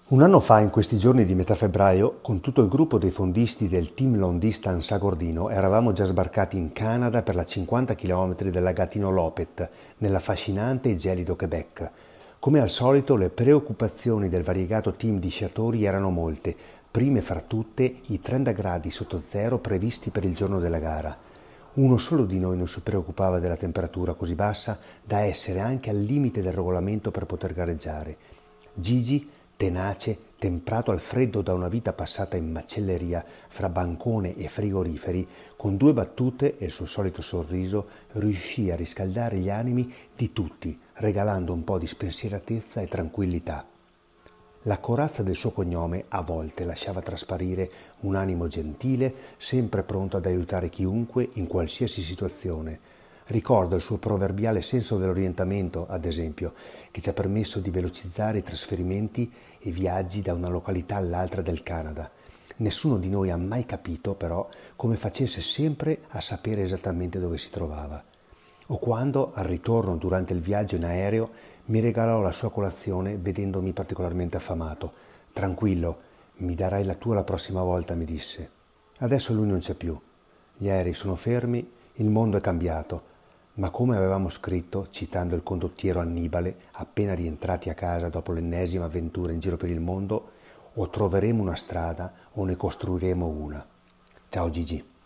Un anno fa, in questi giorni di metà febbraio, con tutto il gruppo dei fondisti del Team Long Distance Sagordino, eravamo già sbarcati in Canada per la 50 km della Gatineau-Lopet, nell'affascinante e gelido Quebec. Come al solito, le preoccupazioni del variegato team di sciatori erano molte, prime fra tutte i 30 gradi sotto zero previsti per il giorno della gara. Uno solo di noi non si preoccupava della temperatura così bassa da essere anche al limite del regolamento per poter gareggiare. Gigi, tenace, temprato al freddo da una vita passata in macelleria fra bancone e frigoriferi, con due battute e il suo solito sorriso riuscì a riscaldare gli animi di tutti, regalando un po' di spensieratezza e tranquillità. La corazza del suo cognome a volte lasciava trasparire un animo gentile, sempre pronto ad aiutare chiunque in qualsiasi situazione. Ricordo il suo proverbiale senso dell'orientamento, ad esempio, che ci ha permesso di velocizzare i trasferimenti e viaggi da una località all'altra del Canada. Nessuno di noi ha mai capito, però, come facesse sempre a sapere esattamente dove si trovava. O quando, al ritorno durante il viaggio in aereo, mi regalò la sua colazione vedendomi particolarmente affamato. Tranquillo, mi darai la tua la prossima volta, mi disse. Adesso lui non c'è più. Gli aerei sono fermi, il mondo è cambiato. Ma come avevamo scritto, citando il condottiero Annibale, appena rientrati a casa dopo l'ennesima avventura in giro per il mondo, o troveremo una strada o ne costruiremo una. Ciao Gigi.